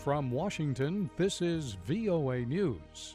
From Washington, this is VOA News.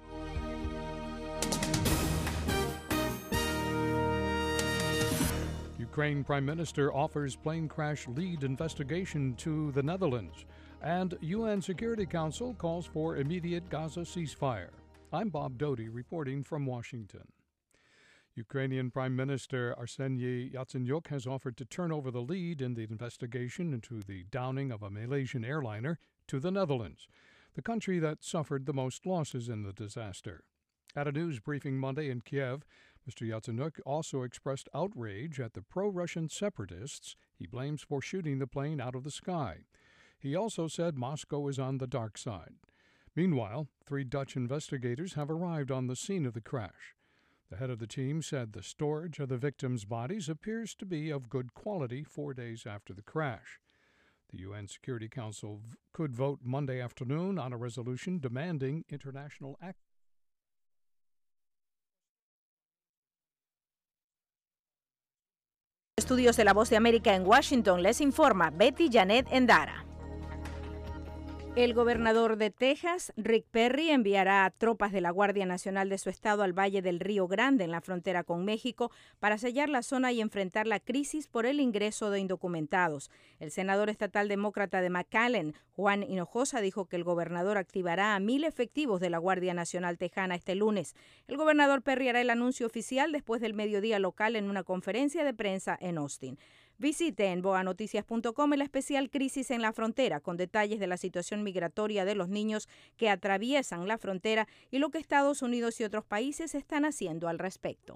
Ukraine Prime Minister offers plane crash lead investigation to the Netherlands, and UN Security Council calls for immediate Gaza ceasefire. I'm Bob Doty reporting from Washington. Ukrainian Prime Minister Arseniy Yatsenyuk has offered to turn over the lead in the investigation into the downing of a Malaysian airliner to the Netherlands, the country that suffered the most losses in the disaster. At a news briefing Monday in Kiev, Mr. Yatsenyuk also expressed outrage at the pro-Russian separatists he blames for shooting the plane out of the sky. He also said Moscow is on the dark side. Meanwhile, 3 Dutch investigators have arrived on the scene of the crash. The head of the team said the storage of the victims' bodies appears to be of good quality 4 days after the crash. The UN Security Council could vote Monday afternoon on a resolution demanding international action. Estudios de La Voz de América en Washington les informa Betty Janet Endara. El gobernador de Texas, Rick Perry, enviará a tropas de la Guardia Nacional de su estado al Valle del Río Grande, en la frontera con México, para sellar la zona y enfrentar la crisis por el ingreso de indocumentados. El senador estatal demócrata de McAllen, Juan Hinojosa, dijo que el gobernador activará a 1,000 efectivos de la Guardia Nacional Tejana este lunes. El gobernador Perry hará el anuncio oficial después del mediodía local en una conferencia de prensa en Austin. Visite en boanoticias.com el especial Crisis en la Frontera, con detalles de la situación migratoria de los niños que atraviesan la frontera y lo que Estados Unidos y otros países están haciendo al respecto.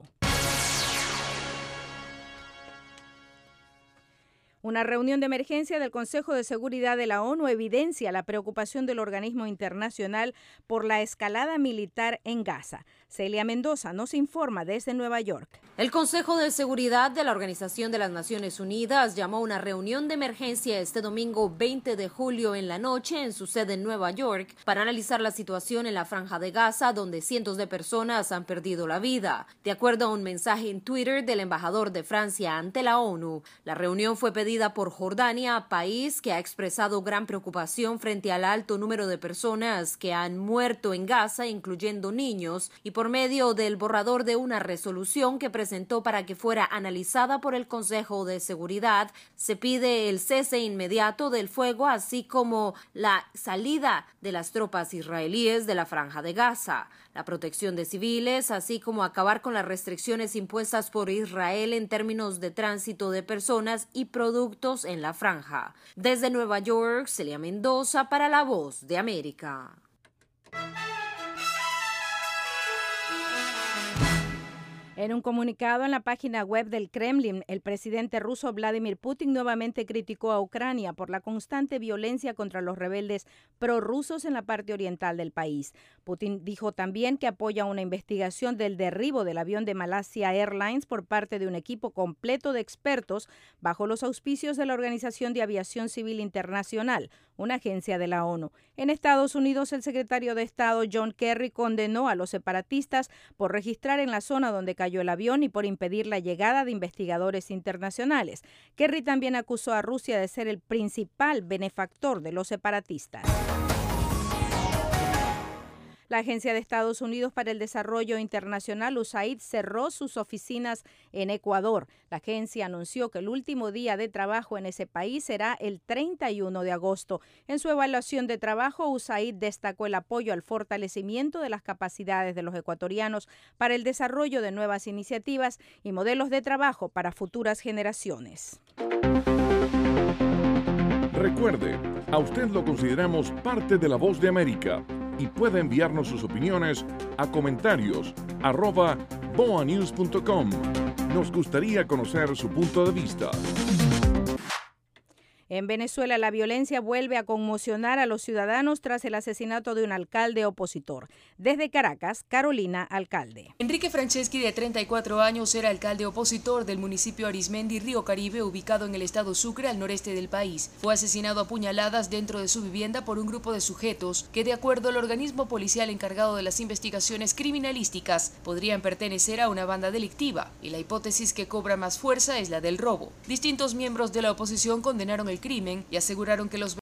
Una reunión de emergencia del Consejo de Seguridad de la ONU evidencia la preocupación del organismo internacional por la escalada militar en Gaza. Celia Mendoza nos informa desde Nueva York. El Consejo de Seguridad de la Organización de las Naciones Unidas llamó a una reunión de emergencia este domingo 20 de julio en la noche en su sede en Nueva York para analizar la situación en la Franja de Gaza, donde cientos de personas han perdido la vida. De acuerdo a un mensaje en Twitter del embajador de Francia ante la ONU, la reunión fue pedida por Jordania, país que ha expresado gran preocupación frente al alto número de personas que han muerto en Gaza, incluyendo niños, y por medio del borrador de una resolución que presentó para que fuera analizada por el Consejo de Seguridad, se pide el cese inmediato del fuego, así como la salida de las tropas israelíes de la Franja de Gaza, la protección de civiles, así como acabar con las restricciones impuestas por Israel en términos de tránsito de personas y productos en la franja. Desde Nueva York, Celia Mendoza para La Voz de América. En un comunicado en la página web del Kremlin, el presidente ruso Vladimir Putin nuevamente criticó a Ucrania por la constante violencia contra los rebeldes prorrusos en la parte oriental del país. Putin dijo también que apoya una investigación del derribo del avión de Malaysia Airlines por parte de un equipo completo de expertos bajo los auspicios de la Organización de Aviación Civil Internacional, una agencia de la ONU. En Estados Unidos, el secretario de Estado John Kerry condenó a los separatistas por registrar en la zona donde cayó el avión y por impedir la llegada de investigadores internacionales. Kerry también acusó a Rusia de ser el principal benefactor de los separatistas. La Agencia de Estados Unidos para el Desarrollo Internacional, USAID, cerró sus oficinas en Ecuador. La agencia anunció que el último día de trabajo en ese país será el 31 de agosto. En su evaluación de trabajo, USAID destacó el apoyo al fortalecimiento de las capacidades de los ecuatorianos para el desarrollo de nuevas iniciativas y modelos de trabajo para futuras generaciones. Recuerde, a usted lo consideramos parte de La Voz de América y puede enviarnos sus opiniones a comentarios@boanews.com. Nos gustaría conocer su punto de vista. En Venezuela, la violencia vuelve a conmocionar a los ciudadanos tras el asesinato de un alcalde opositor. Desde Caracas, Carolina Alcalde. Enrique Franceschi, de 34 años, era alcalde opositor del municipio Arismendi, Río Caribe, ubicado en el estado Sucre, al noreste del país. Fue asesinado a puñaladas dentro de su vivienda por un grupo de sujetos que, de acuerdo al organismo policial encargado de las investigaciones criminalísticas, podrían pertenecer a una banda delictiva, y la hipótesis que cobra más fuerza es la del robo. Distintos miembros de la oposición condenaron el crimen y aseguraron que los